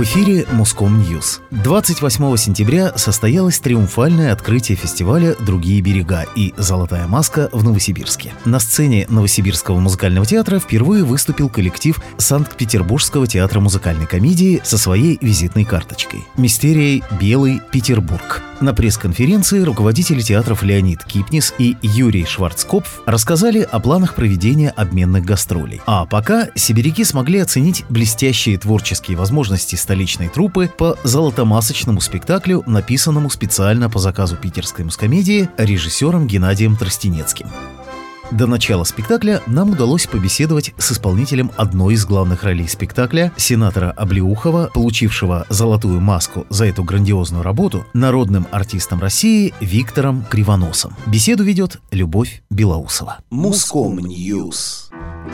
эфире Моском-Ньюс. 28 сентября состоялось триумфальное открытие фестиваля «Другие берега» и «Золотая маска» в Новосибирске. На сцене Новосибирского музыкального театра впервые выступил коллектив Санкт-Петербургского театра музыкальной комедии со своей визитной карточкой «Мистерией Белый Петербург». На пресс-конференции руководители театров Леонид Кипнис и Юрий Шварцкопф рассказали о планах проведения обменных гастролей. А пока сибиряки смогли оценить блестящие творческие возможности столичной труппы по золотомасочному спектаклю, написанному специально по заказу питерской мускомедии режиссером Геннадием Тростенецким. До начала спектакля нам удалось побеседовать с исполнителем одной из главных ролей спектакля, сенатора Облеухова, получившего «Золотую маску» за эту грандиозную работу, народным артистом России Виктором Кривоносом. Беседу ведет Любовь Белоусова. Моском-Ньюс.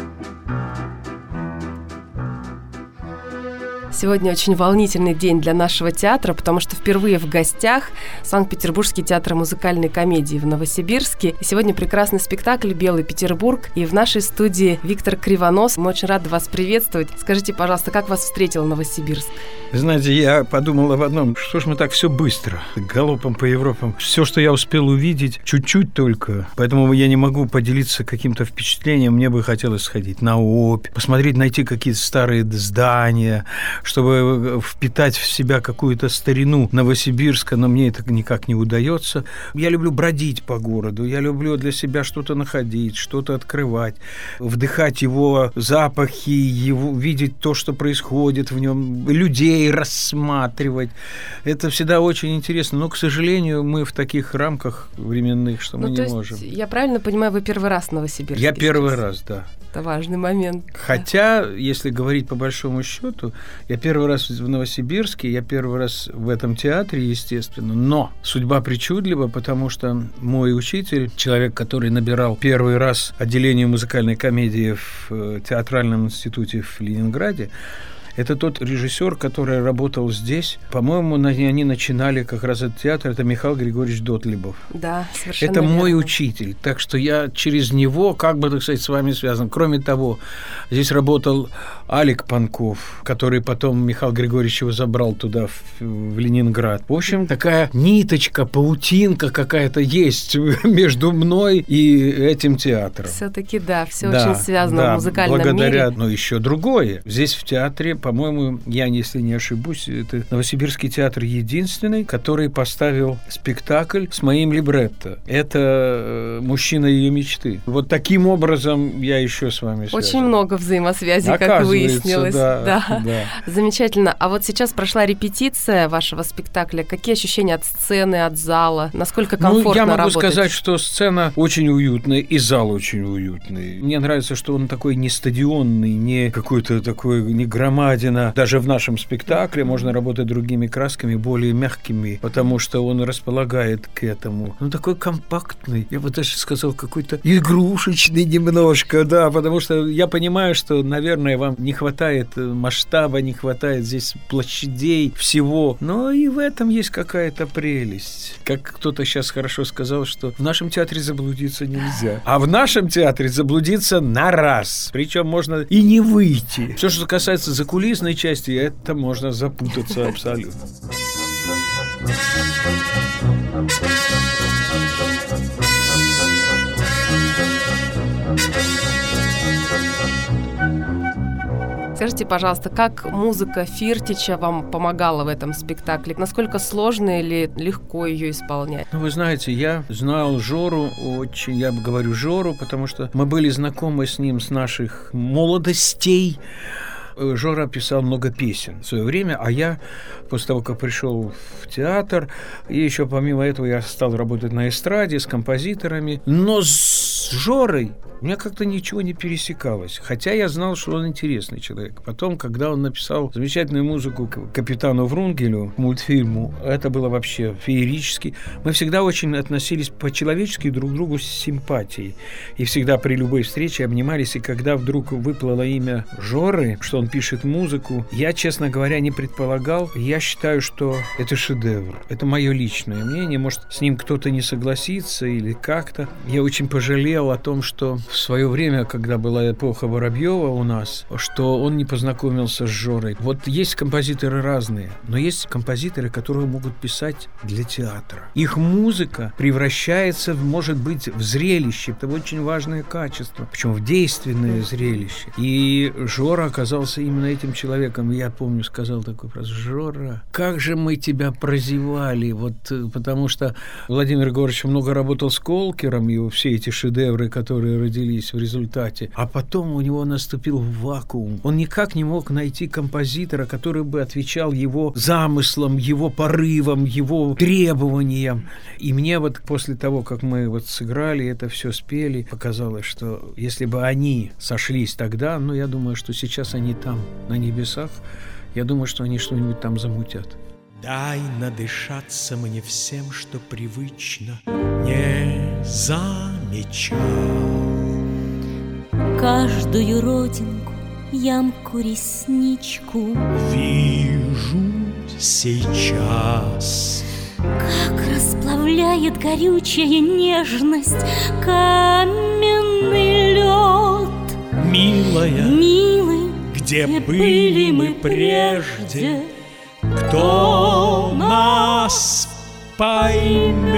Сегодня очень волнительный день для нашего театра, потому что впервые в гостях Санкт-Петербургский театр музыкальной комедии в Новосибирске. И сегодня прекрасный спектакль «Белый Петербург». И в нашей студии Виктор Кривонос. Мы очень рады вас приветствовать. Скажите, пожалуйста, как вас встретил Новосибирск? Знаете, я подумал об одном. Что ж мы так все быстро, галопом по Европам. Все, что я успел увидеть, чуть-чуть только. Поэтому я не могу поделиться каким-то впечатлением. Мне бы хотелось сходить на Обь, посмотреть, найти какие-то старые здания, чтобы впитать в себя какую-то старину Новосибирска, но мне это никак не удается. Я люблю бродить по городу, я люблю для себя что-то находить, что-то открывать, вдыхать его запахи, видеть то, что происходит в нем, людей рассматривать. Это всегда очень интересно, но, к сожалению, мы в таких рамках временных, что мы не можем. Я правильно понимаю, вы первый раз в Новосибирске? Я первый раз, да. Это важный момент. Хотя, если говорить по большому счету, я первый раз в Новосибирске, я первый раз в этом театре, естественно, но судьба причудлива, потому что мой учитель, человек, который набирал первый раз отделение музыкальной комедии в театральном институте в Ленинграде, это тот режиссер, который работал здесь. По-моему, они начинали как раз этот театр. Это Михаил Григорьевич Дотлибов. Да, совершенно Это верно. мой учитель. Так что я через него, как бы, так сказать, с вами связан. Кроме того, здесь работал Алик Панков, который потом Михаил Григорьевич его забрал туда, в Ленинград. В общем, такая ниточка, паутинка какая-то есть между мной и этим театром. Все-таки, да, все очень связано в музыкальном благодаря, мире. Но еще другое. Здесь в театре, по-моему, я, если не ошибусь, это Новосибирский театр единственный, который поставил спектакль с моим либретто. Это «Мужчина ее мечты». Вот таким образом я еще с вами связан. Очень много взаимосвязей, как выяснилось. Да. Замечательно. А вот сейчас прошла репетиция вашего спектакля. Какие ощущения от сцены, от зала? Насколько комфортно я могу работать? сказать, что сцена очень уютная и зал очень уютный. Мне нравится, что он такой не стадионный, не какой-то такой, не громадный. Даже в нашем спектакле можно работать другими красками, более мягкими, потому что он располагает к этому. Он такой компактный, я бы даже сказал, какой-то игрушечный немножко, да, потому что я понимаю, что, наверное, вам не хватает масштаба, не хватает здесь площадей, всего, но и в этом есть какая-то прелесть. Как кто-то сейчас хорошо сказал, что в нашем театре заблудиться нельзя, а в нашем театре заблудиться на раз, причем можно и не выйти. Все, что касается закулисной части, это можно запутаться абсолютно. Скажите, пожалуйста, как музыка Фиртича вам помогала в этом спектакле? Насколько сложно или легко ее исполнять? Вы знаете, я знал Жору очень, я говорю Жору, потому что мы были знакомы с ним с наших молодостей. Жора писал много песен в свое время, а я, после того, как пришел в театр, и еще помимо этого я стал работать на эстраде с композиторами, но с Жорой у меня как-то ничего не пересекалось, хотя я знал, что он интересный человек. Потом, когда он написал замечательную музыку капитану Врунгелю, мультфильму, это было вообще феерически. Мы всегда очень относились по-человечески друг к другу с симпатией, и всегда при любой встрече обнимались, и когда вдруг выплыло имя Жоры, что он пишет музыку, я, честно говоря, не предполагал. Я считаю, что это шедевр. Это мое личное мнение. Может, с ним кто-то не согласится или как-то. Я очень пожалел жалел о том, что в свое время, когда была эпоха Воробьева у нас, что он не познакомился с Жорой. Вот есть композиторы разные, но есть композиторы, которые могут писать для театра. Их музыка превращается, может быть, в зрелище. Это очень важное качество, причем в действенное зрелище. И Жора оказался именно этим человеком. Я помню, сказал такой фразу: «Жора, как же мы тебя прозевали!» Вот, потому что Владимир Егорович много работал с Колкером, и все эти шедевры, которые родились в результате. А потом у него наступил вакуум. Он никак не мог найти композитора, который бы отвечал его замыслам, его порывам, его требованиям. И мне вот после того, как мы вот сыграли это все, спели, показалось, что если бы они сошлись тогда, ну, я думаю, что сейчас они там, на небесах, я думаю, что они что-нибудь там замутят. Дай надышаться мне всем, что привычно не замечал. Каждую родинку, ямку, ресничку вижу сейчас. Как расплавляет горючая нежность каменный лед. Милая, милый, где были мы прежде? Кто нас поймет?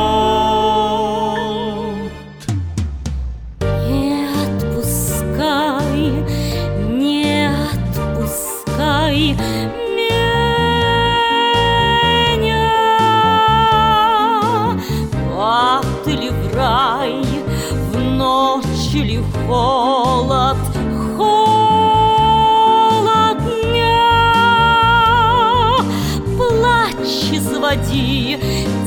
Не отпускай, не отпускай меня. Ад ли в рай, в ночь ли в холод, изводи,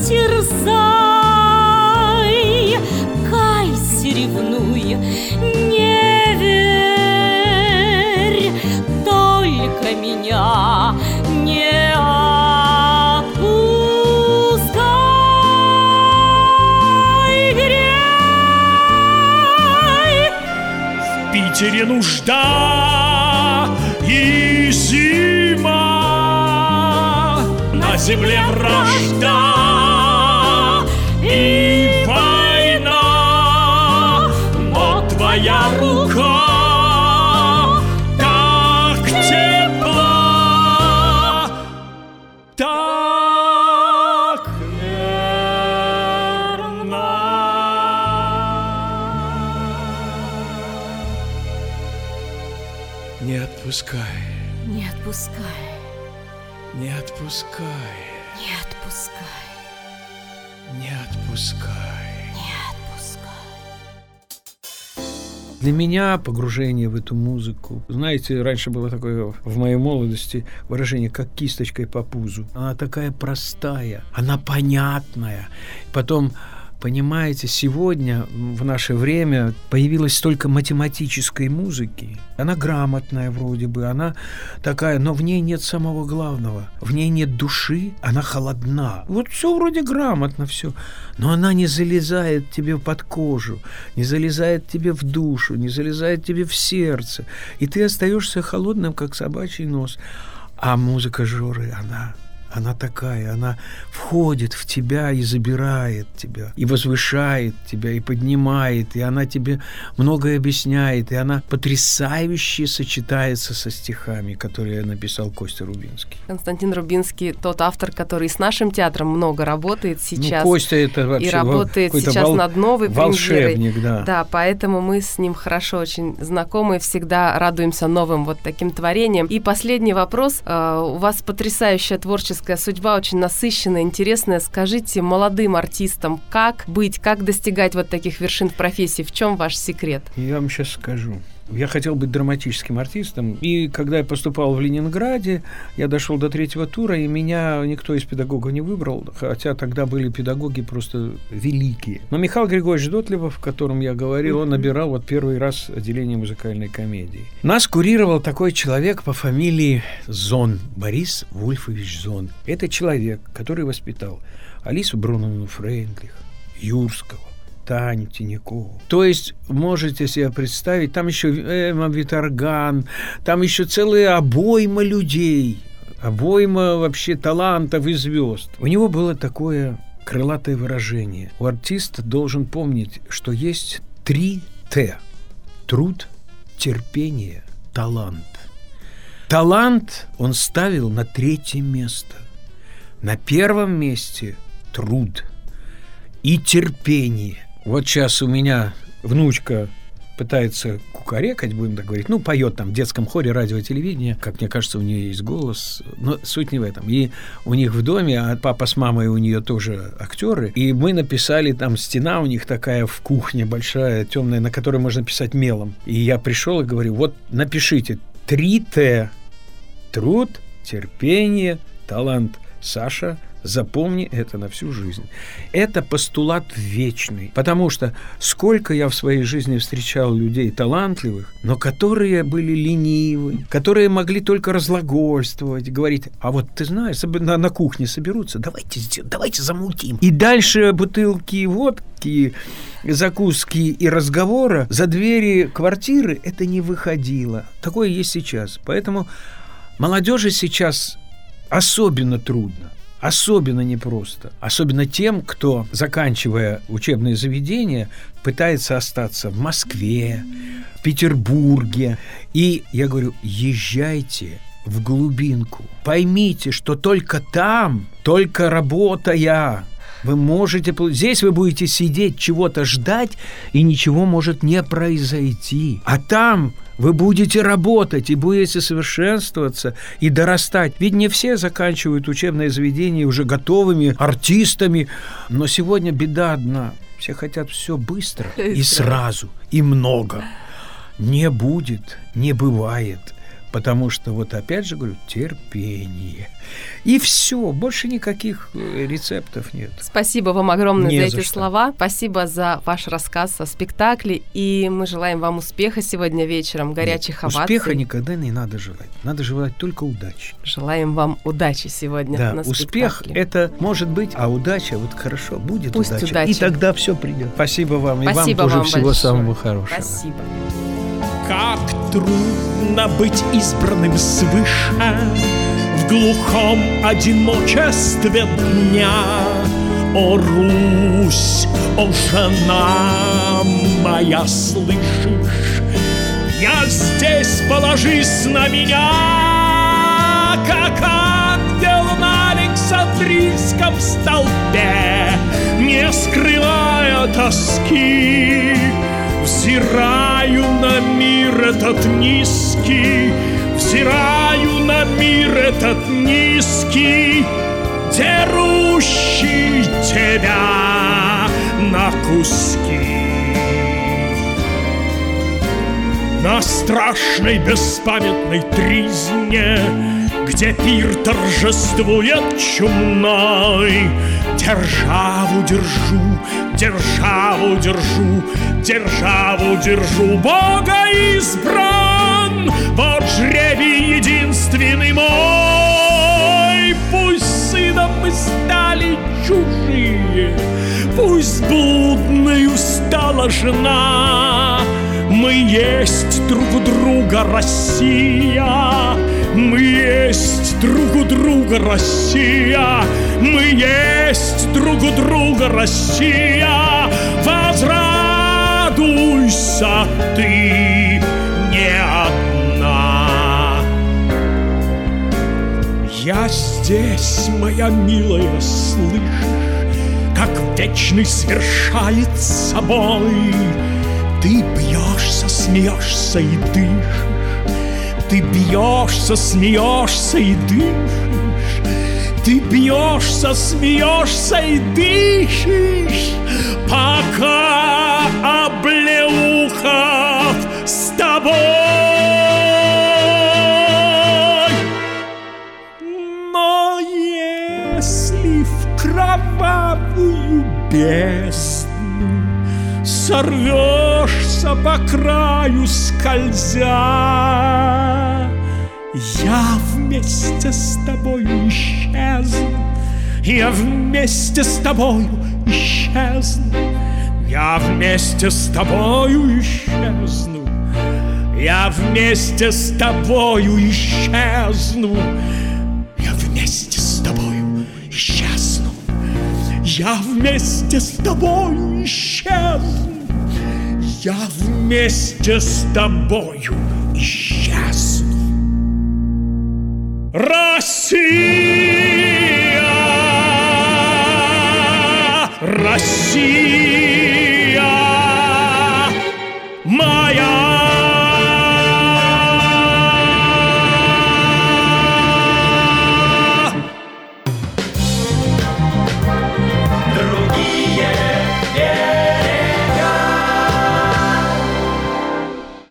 терзай, кайся, ревнуй, не верь, только меня не отпускай, грей. В Питере нужда и зима, на земле вражда и война, но твоя рука так тепла, так верна. Не отпускай, не отпускай. Не отпускай. Не отпускай. Не отпускай. Не отпускай. Для меня погружение в эту музыку, знаете, раньше было такое в моей молодости выражение, как кисточкой по пузу. Она такая простая, она понятная. Потом, понимаете, сегодня, в наше время, появилось столько математической музыки. Она грамотная вроде бы, она такая, но в ней нет самого главного. В ней нет души, она холодна. Вот все вроде грамотно, все. Но она не залезает тебе под кожу, не залезает тебе в душу, не залезает тебе в сердце. И ты остаешься холодным, как собачий нос. А музыка Жоры, она такая, она входит в тебя и забирает тебя, и возвышает тебя, и поднимает, и она тебе многое объясняет, и она потрясающе сочетается со стихами, которые написал Костя Рубинский. Константин Рубинский тот автор, который с нашим театром много работает сейчас. Ну, Костя это вообще и работает сейчас над новой волшебник, премьерой. Да. Да, поэтому мы с ним хорошо очень знакомы, всегда радуемся новым вот таким творениям. И последний вопрос. У вас потрясающая творческая судьба, очень насыщенная, интересная. Скажите молодым артистам, как быть, как достигать вот таких вершин в профессии? В чем ваш секрет? Я вам сейчас скажу. Я хотел быть драматическим артистом, и когда я поступал в Ленинграде, я дошел до 3-го тура, и меня никто из педагогов не выбрал, хотя тогда были педагоги просто великие. Но Михаил Григорьевич Дотлебов, о котором я говорил, он набирал вот первый раз отделение музыкальной комедии. Нас курировал такой человек по фамилии Зон, Борис Вульфович Зон. Это человек, который воспитал Алису Бруновну Фрейндлих, Юрского, Таню Тинякову. То есть, можете себе представить, там еще Эмма Виторган, там еще целая обойма людей, обойма вообще талантов и звезд. У него было такое крылатое выражение. У артиста должен помнить, что есть 3 Т. Труд, терпение, талант. Талант он ставил на 3-е место. На 1-м месте труд и терпение. Вот сейчас у меня внучка пытается кукарекать, будем так говорить, поет там в детском хоре радио, телевидения, как мне кажется, у нее есть голос, но суть не в этом. И у них в доме, а папа с мамой у нее тоже актеры, и мы написали, там стена у них такая в кухне большая, темная, на которой можно писать мелом. И я пришел и говорю, вот напишите 3 Т. Труд, терпение, талант. Саша, запомни это на всю жизнь. Это постулат вечный, потому что сколько я в своей жизни встречал людей талантливых, но которые были ленивы, которые могли только разглагольствовать, говорить, а вот ты знаешь, на кухне соберутся, давайте замутим. И дальше бутылки водки, закуски и разговора за двери квартиры это не выходило. Такое есть сейчас. Поэтому молодежи сейчас особенно трудно, особенно непросто. Особенно тем, кто, заканчивая учебные заведения, пытается остаться в Москве, в Петербурге. И я говорю, езжайте в глубинку. Поймите, что только там, только работая, вы можете... Здесь вы будете сидеть, чего-то ждать, и ничего может не произойти. А там... Вы будете работать и будете совершенствоваться и дорастать. Ведь не все заканчивают учебное заведение уже готовыми артистами. Но сегодня беда одна. Все хотят все быстро и сразу, и много. Не будет, не бывает. Потому что, вот опять же говорю, терпение. И все, больше никаких рецептов нет. Спасибо вам огромное за эти слова. Спасибо за ваш рассказ о спектакле. И мы желаем вам успеха сегодня вечером, горячих оваций. Успеха никогда не надо желать. Надо желать только удачи. Желаем вам удачи сегодня на спектакле. Успех это может быть, а удача, вот хорошо, будет пусть удача. И тогда все придет. Спасибо вам. Спасибо и вам тоже вам всего большое. Самого хорошего. Спасибо. Как трудно быть избранным свыше в глухом одиночестве дня. О, Русь, о, жена моя, слышишь? Я здесь, положись на меня, как ангел на Александрийском столбе, не скрывая тоски. Взираю на мир этот низкий, взираю на мир этот низкий, дерущий тебя на куски. На страшной беспамятной тризне, где пир торжествует чумной, державу держу, державу держу, державу держу, Бога избран, вот жребий единственный мой. Пусть сыном мы стали чужие, пусть блудною стала жена, мы есть друг у друга Россия, мы есть друг у друга Россия, мы есть друг у друга Россия. Возрадуйся ты не одна. Я здесь, моя милая, слышишь, как вечный свершается бой. Ты бьешься, смеешься и дышишь, ты бьешься, смеешься и дышишь, ты бьешься, смеешься и дышишь, пока Облеухов с тобой. Но если в кровавую бездну сорвешься по краю скользя, я вместе с тобою исчезну, я вместе с тобою исчезну, я вместе с тобою исчезну, я вместе с тобою исчезну, я вместе с тобою исчезну, я вместе с тобою исчезну, я вместе с тобою исчезну. Россия, Россия,